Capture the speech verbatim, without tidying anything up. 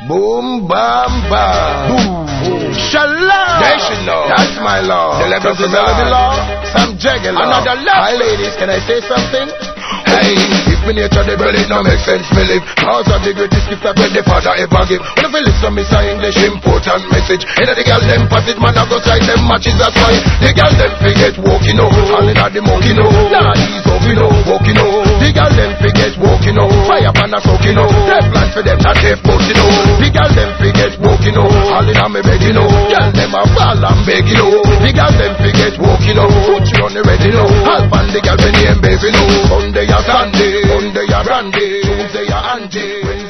Boom, bam, bam. Boom, boom. Shalom. They should know. That's my law. The levels From is melody on. law. Some jagger law. Another level. Hi ladies, can I say something? Hey, if me nature the well, it no make sense me live. Cause of the greatest gift that when the father ever give. When I feel listen me say English, important message. Inna the girl them pass it, man I go try them matches, that's why. The girl them forget walking oh, all inna the monkey no. Nah, he's off you know, walking oh. The girl them forget walking oh, fire pan a soaking oh. They plan for them not safe but you know. The girl them forget walking oh, all inna me begging oh. Girl them a ball and begging oh. The girl them forget walking oh, put you on the ready no. Half and the girl when name baby no. Sunday a Sunday, Monday a Brandy, Tuesday a Angie.